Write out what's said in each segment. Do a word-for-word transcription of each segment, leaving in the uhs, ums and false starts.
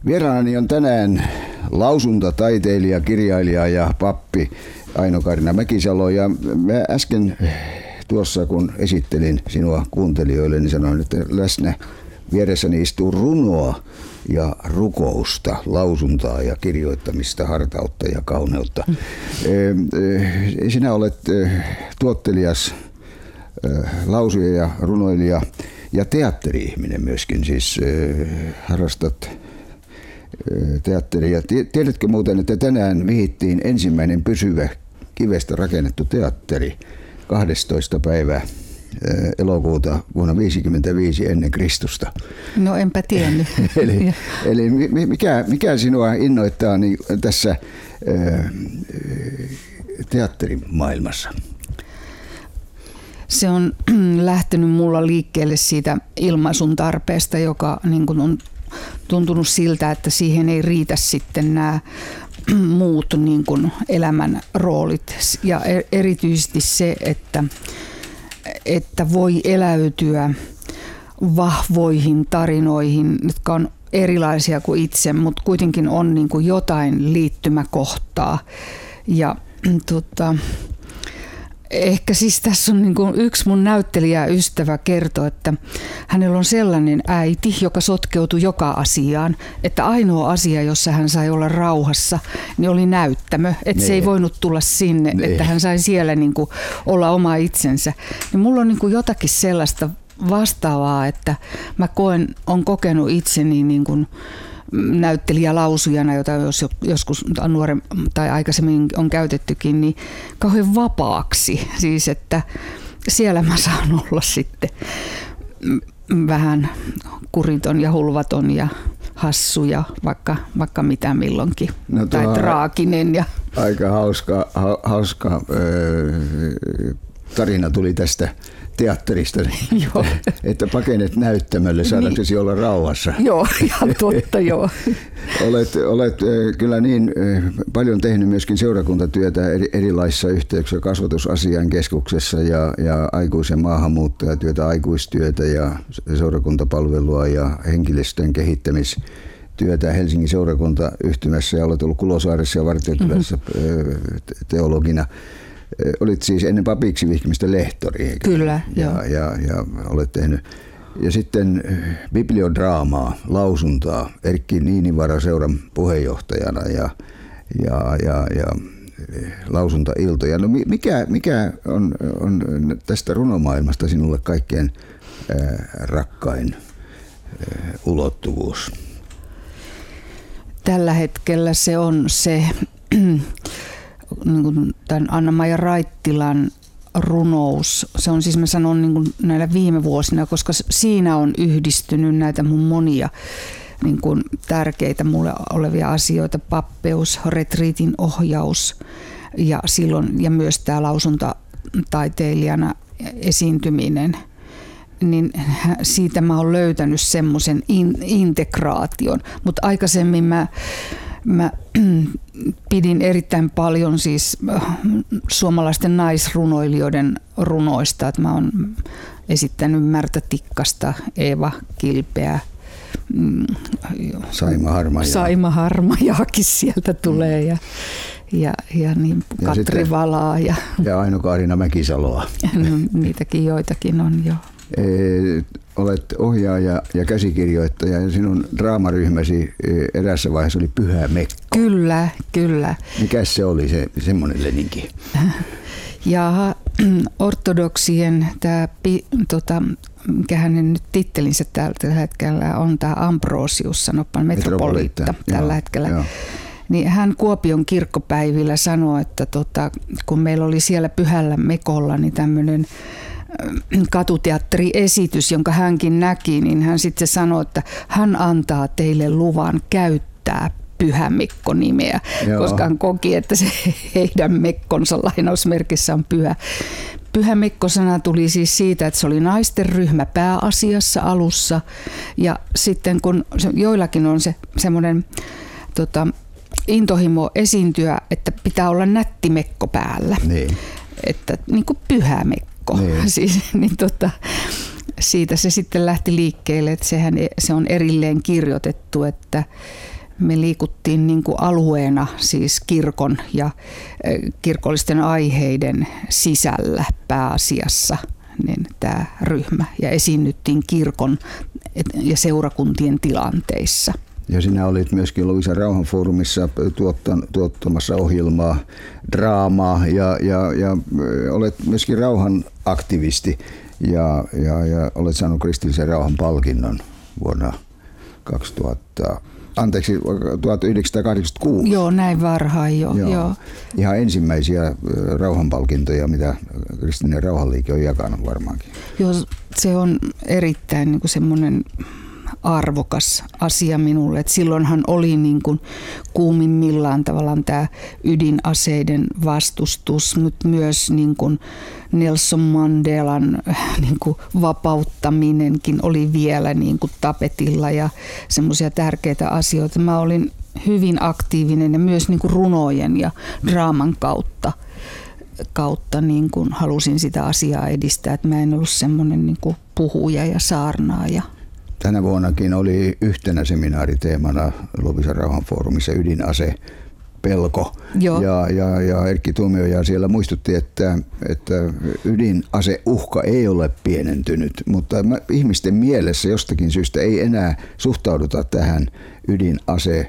Vieraanani on tänään lausuntataiteilija, kirjailija ja pappi Aino-Kaarina Mäkisalo. Ja mä äsken tuossa, kun esittelin sinua kuuntelijoille, niin sanoin, että läsnä vieressäni istuu runoa ja rukousta, lausuntaa ja kirjoittamista, hartautta ja kauneutta. Mm. Sinä olet tuottelias lausuja ja runoilija ja teatteri-ihminen myöskin, siis harrastat teatteria. Tiedätkö muuten, että tänään vihittiin ensimmäinen pysyvä kivestä rakennettu teatteri kahdestoista päivää elokuuta vuonna viisikymmentäviisi ennen Kristusta. No enpä tiennyt. eli eli mikä, mikä sinua innoittaa niin tässä teatterimaailmassa? Se on lähtenyt mulla liikkeelle siitä ilmaisun tarpeesta, joka niin kuin on tuntunut siltä, että siihen ei riitä sitten nämä muut niin kuin elämän roolit. Ja erityisesti se, että, että voi eläytyä vahvoihin tarinoihin, jotka on erilaisia kuin itse, mutta kuitenkin on niin kuin jotain liittymäkohtaa. Ja tota, ehkä siis tässä on niin kuin yksi mun näyttelijäystävä kertoo, että hänellä on sellainen äiti, joka sotkeutui joka asiaan, että ainoa asia, jossa hän sai olla rauhassa, niin oli näyttämö. Että se ei voinut tulla sinne, ne. Että hän sai siellä niin kuin olla oma itsensä. Ja mulla on niin kuin jotakin sellaista vastaavaa, että mä koen, on kokenut itseni niin kuin näyttelijälausujana, jota jos joskus nuoren tai aikaisemmin on käytettykin, niin kauhean vapaaksi. Siis, että siellä mä saan olla sitten vähän kuriton ja hulvaton ja hassu ja vaikka, vaikka mitä milloinkin. No, tai traaginen. Ja aika hauska, ha, hauska öö, tarina tuli tästä teatterista, että pakenet näyttämölle, saadaksesi olla rauhassa. Joo, ihan totta, joo. Olet, olet kyllä niin paljon tehnyt myöskin seurakuntatyötä eri, erilaisissa yhteyksissä, kasvatusasian keskuksessa ja, ja aikuisen maahanmuuttajatyötä, aikuistyötä ja seurakuntapalvelua ja henkilöstön kehittämistyötä Helsingin seurakuntayhtymässä ja olet ollut Kulosaaressa ja Vartiokylässä mm-hmm. teologina. Olit siis ennen papiksi vihkimistä lehtori, eikä? Kyllä, ja, joo. Ja, ja olet tehnyt. Ja sitten bibliodraamaa, lausuntaa Erkki Niinivaara-seuran puheenjohtajana ja, ja, ja, ja lausuntailtoja. No mikä, mikä on, on tästä runomaailmasta sinulle kaikkein äh, rakkain äh, ulottuvuus? Tällä hetkellä se on se niin kuin tämän Anna-Maija Raittilan runous. Se on siis, mä sanon niin kuin näillä viime vuosina, koska siinä on yhdistynyt näitä mun monia niin kuin tärkeitä mulle olevia asioita. Pappeus, retriitin ohjaus ja, silloin, ja myös tämä lausuntataiteilijana esiintyminen. Niin siitä mä oon löytänyt semmoisen in, integraation, mutta aikaisemmin mä Mä pidin erittäin paljon siis suomalaisten naisrunoilijoiden runoista. Että mä oon esittänyt Märtä Tikkasta, Eeva Kilpeä, Saima Harmajaa. Saima Harmajaakin sieltä tulee ja, ja, ja niin ja Katri sitten, Valaa. Ja, ja Aino-Kaarina Mäkisaloa. No, niitäkin joitakin on jo. E, olet ohjaaja ja käsikirjoittaja ja sinun draamaryhmäsi erässä vaiheessa oli Pyhä Mekko. Kyllä, kyllä. Mikäs se oli se semmoinen leninki? Ja ortodoksien tämä, tota, mikä hänen nyt tittelinsä tällä hetkellä on, tämä Ambrosius, sanoppa metropoliitta tällä joo, hetkellä. Joo. Niin hän Kuopion kirkkopäivillä sanoi, että tota, kun meillä oli siellä Pyhällä Mekolla niin tämmöinen katuteatteriesitys, jonka hänkin näki, niin hän sitten sanoi, että hän antaa teille luvan käyttää Pyhä Mekko-nimeä, joo. Koska hän koki, että se heidän Mekkonsa lainausmerkissä on pyhä. Pyhä Mekko-sana tuli siis siitä, että se oli naisten ryhmä pääasiassa alussa ja sitten kun joillakin on se semmoinen tota, intohimo esiintyä, että pitää olla nätti mekko päällä, niin. Että niin kuin Pyhä Mekko. Niin. Siis, niin tota, siitä se sitten lähti liikkeelle, että sehän, se on erilleen kirjoitettu, että me liikuttiin niin kuin alueena siis kirkon ja kirkollisten aiheiden sisällä pääasiassa niin tämä ryhmä ja esiinnyttiin kirkon ja seurakuntien tilanteissa. Ja sinä olit myöskin Loviisan rauhanfoorumissa tuottamassa ohjelmaa, draamaa ja, ja, ja olet myöskin rauhan aktivisti ja, ja, ja olet saanut kristillisen rauhan palkinnon vuonna kaksituhatta, anteeksi, tuhatyhdeksänsataakahdeksankymmentäkuusi. Joo, näin varhain jo. Joo. Joo. Ihan ensimmäisiä rauhanpalkintoja, mitä kristillinen rauhanliike on jakanut varmaankin. Joo, se on erittäin niin kuin semmoinen arvokas asia minulle. Et silloinhan oli niin kuin kuumimmillaan tavallaan tämä ydinaseiden vastustus, mutta myös niin kuin Nelson Mandelan niin kuin vapauttaminenkin oli vielä niin kuin tapetilla ja semmoisia tärkeitä asioita. Mä olin hyvin aktiivinen ja myös niin kuin runojen ja draaman kautta, kautta niin kuin halusin sitä asiaa edistää. Et mä en ollut semmoinen niin kuin puhuja ja saarnaaja. Tänä vuonnakin oli yhtenä seminaariteemana Loviisan rauhanfoorumissa ydinase pelko. Ja, ja, ja Erkki Tuomioja siellä muistutti, että, että ydinaseuhka ei ole pienentynyt, mutta ihmisten mielessä jostakin syystä ei enää suhtauduta tähän ydinase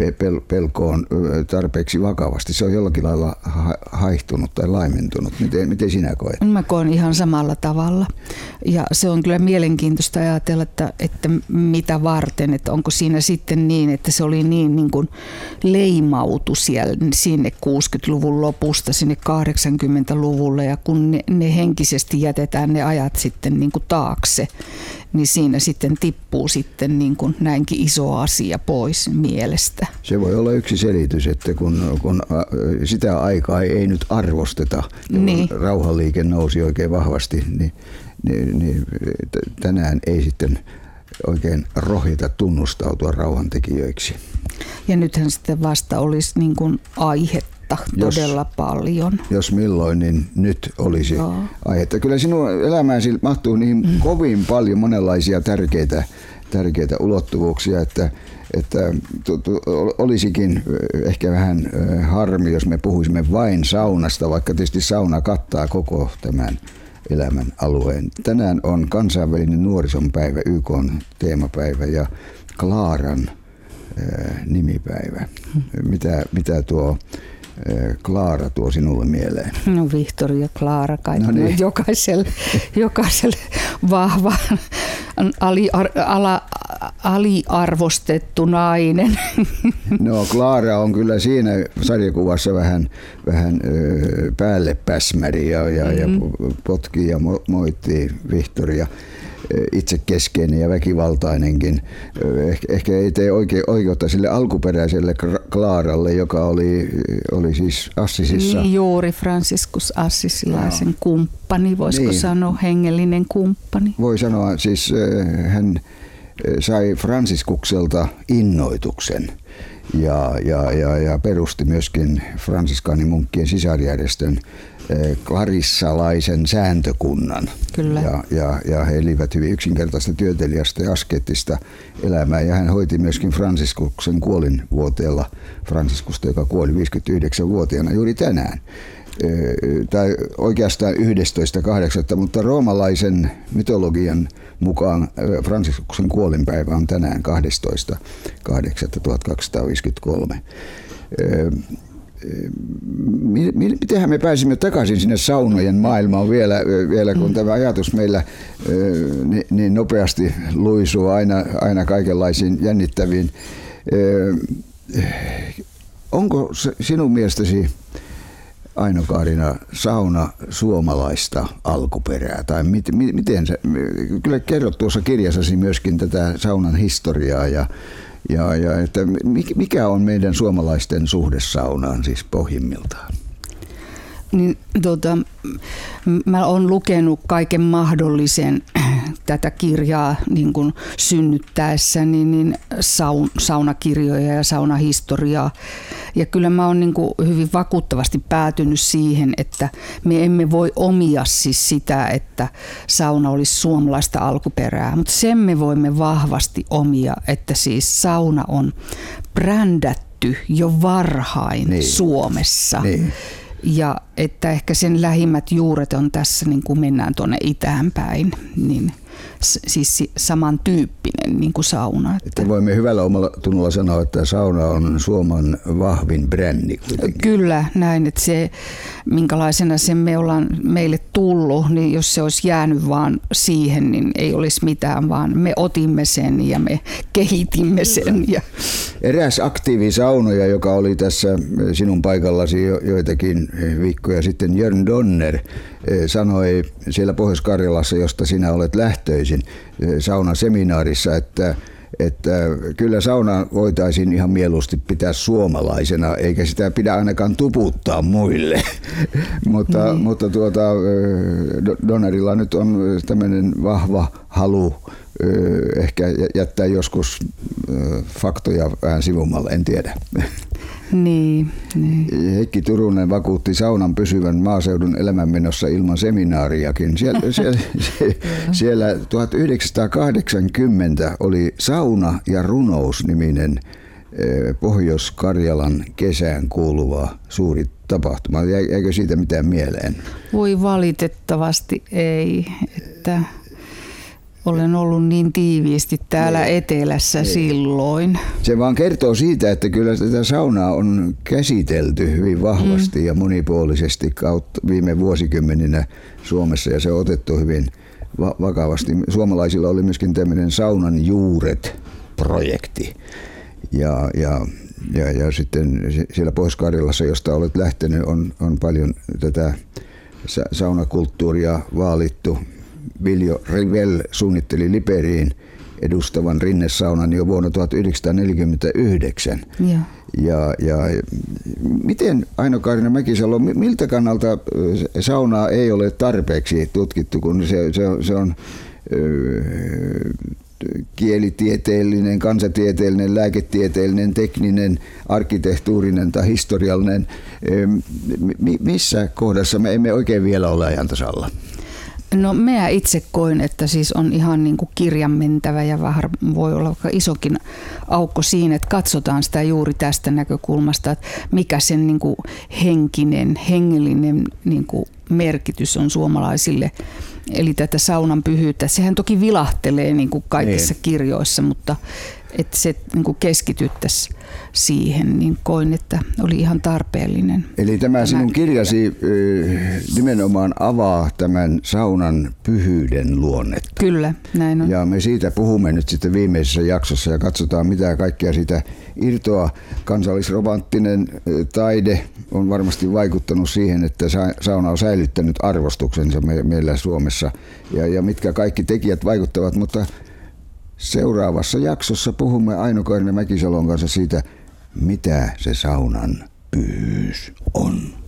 pelkoon tarpeeksi vakavasti. Se on jollakin lailla haihtunut tai laimentunut. Miten, miten sinä koet? Mä koen ihan samalla tavalla. Ja se on kyllä mielenkiintoista ajatella, että, että mitä varten, että onko siinä sitten niin, että se oli niin, niin kuin leimautu siellä sinne kuusikymmentäluvun lopusta sinne kahdeksankymmentäluvulle ja kun ne, ne henkisesti jätetään ne ajat sitten niin kuin taakse, niin siinä sitten tippuu sitten niin kuin näinkin iso asia pois mielestä. Se voi olla yksi selitys, että kun, kun sitä aikaa ei nyt arvosteta, niin rauhanliike nousi oikein vahvasti, niin, niin, niin tänään ei sitten oikein rohjeta tunnustautua rauhantekijöiksi. Ja nythän sitten vasta olisi niin kuin aihetta todella jos, paljon. Jos milloin, niin nyt olisi Joo. aihetta. Kyllä sinun elämääsi mahtuu niin mm. kovin paljon monenlaisia tärkeitä, tärkeitä ulottuvuuksia, että, että tu, tu, olisikin ehkä vähän harmi, jos me puhuisimme vain saunasta, vaikka tietysti sauna kattaa koko tämän elämän alueen. Tänään on kansainvälinen nuorisonpäivä, Y K:n teemapäivä ja Klaaran nimipäivä. Mitä, mitä tuo Klaara tuo sinulle mieleen? No Vihtori ja Klaara kai no niin. jokaiselle, jokaiselle vahva ali, ala, aliarvostettu nainen. No Klaara on kyllä siinä sarjakuvassa vähän, vähän päälle päsmäri ja, ja, mm. ja potkii ja mo, moittii Vihtoria. Itsekeskeinen ja väkivaltainenkin. Ehkä, ehkä ei tee oikein oikeutta sille alkuperäiselle Klaaralle, joka oli, oli siis Assisissa. Niin, juuri Franciscus Assisilaisen no. kumppani, voisiko niin. sanoa hengellinen kumppani? Voi sanoa, siis hän sai Fransiskukselta innoituksen ja, ja, ja, ja perusti myöskin fransiskaanimunkkien sisarjärjestön clarissalaisen sääntökunnan. Kyllä. Ja, ja, ja he elivät hyvin yksinkertaista työteliästä ja askeettista elämää. Ja hän hoiti myöskin Fransiskuksen kuolinvuoteella Franciskusta, joka kuoli viisikymmentäyhdeksänvuotiaana juuri tänään. Tai oikeastaan yhdestoista kahdeksatta mutta roomalaisen mytologian mukaan Fransiskuksen kuolinpäivä on tänään kahdestoista kahdeksatta tuhatkaksisataaviisikymmentäkolme. Mitenhän me pääsimme takaisin sinne saunojen maailmaan vielä, vielä kun tämä ajatus meillä niin nopeasti luisuu aina, aina kaikenlaisiin jännittäviin. Onko sinun mielestäsi, Aino-Kaarina, sauna suomalaista alkuperää? Tai mit, miten se, kyllä kerrot tuossa kirjassasi myöskin tätä saunan historiaa ja Ja, ja että mikä on meidän suomalaisten suhde saunaan siis pohjimmiltaan? Niin, tota, mä oon lukenut kaiken mahdollisen tätä kirjaa niin kuin synnyttäessä niin, niin saun, saunakirjoja ja saunahistoriaa. Ja kyllä mä oon niin kuin hyvin vakuuttavasti päätynyt siihen, että me emme voi omia siis sitä, että sauna olisi suomalaista alkuperää, mutta sen me voimme vahvasti omia, että siis sauna on brändätty jo varhain niin. Suomessa. Niin. Ja että ehkä sen lähimmät juuret on tässä, niin kuin mennään tuonne itään päin, niin siis samantyyppinen niin kuin sauna. Että että voimme hyvällä omalla tunnolla sanoa, että sauna on Suomen vahvin brändi. Kuitenkin. Kyllä, näin, että se minkälaisena se me ollaan meille tullut, niin jos se olisi jäänyt vaan siihen, niin ei olisi mitään, vaan me otimme sen ja me kehitimme sen. Ja eräs aktiivisaunoja, joka oli tässä sinun paikallasi jo, joitakin viikkoja sitten, Jörn Donner, sanoi siellä Pohjois-Karjalassa, josta sinä olet lähtöisin, saunaseminaarissa, että että kyllä sauna voitaisiin ihan mieluusti pitää suomalaisena, eikä sitä pidä ainakaan tuputtaa muille. mutta mm. mutta tuota, Donnerilla nyt on tämmöinen vahva halu ehkä jättää joskus faktoja vähän sivummalle, en tiedä. Niin, niin. Heikki Turunen vakuutti saunan pysyvän maaseudun elämänmenossa ilman seminaariakin. Siellä, siellä, siellä tuhatyhdeksänsataakahdeksankymmentä oli Sauna ja runous-niminen Pohjois-Karjalan kesään kuuluva suuri tapahtuma. Jäikö siitä mitään mieleen? Voi valitettavasti ei, että olen ollut niin tiiviisti täällä ei, etelässä ei. silloin. Se vaan kertoo siitä, että kyllä tätä saunaa on käsitelty hyvin vahvasti mm. ja monipuolisesti kautta viime vuosikymmeninä Suomessa, ja se on otettu hyvin va- vakavasti. Suomalaisilla oli myöskin tämmöinen Saunan juuret-projekti. Ja, ja, ja, ja sitten siellä Pohjois-Karjalassa, josta olet lähtenyt, on, on paljon tätä saunakulttuuria vaalittu. Viljo Rivel suunnitteli Liperiin edustavan rinnesaunan jo vuonna tuhatyhdeksänsataaneljäkymmentäyhdeksän. Ja, ja, ja miten, Aino-Kaarina Mäkisalo, miltä kannalta saunaa ei ole tarpeeksi tutkittu, kun se, se, se on ö, kielitieteellinen, kansatieteellinen, lääketieteellinen, tekninen, arkkitehtuurinen tai historiallinen. Missä kohdassa me emme oikein vielä ole ajan tasalla? No minä itse koen, että siis on ihan niin kuin kirjan mentävä ja vähän voi olla isokin aukko siinä, että katsotaan sitä juuri tästä näkökulmasta, että mikä sen niin kuin henkinen, hengellinen niin kuin merkitys on suomalaisille. Eli tätä saunan pyhyyttä. Sehän toki vilahtelee niin kuin kaikissa niin. kirjoissa, mutta että se niin kuin keskityttäisiin siihen, niin koin, että oli ihan tarpeellinen. Eli tämä sinun kirjasi nimenomaan avaa tämän saunan pyhyyden luonnetta. Kyllä, näin on. Ja me siitä puhumme nyt sitten viimeisessä jaksossa ja katsotaan, mitä kaikkea siitä irtoaa. Kansallisromanttinen taide on varmasti vaikuttanut siihen, että sauna on säilyttänyt arvostuksensa meillä Suomessa ja, ja mitkä kaikki tekijät vaikuttavat, mutta seuraavassa jaksossa puhumme Aino-Kaarina Mäkisalon kanssa siitä, mitä se saunan pyhyys on.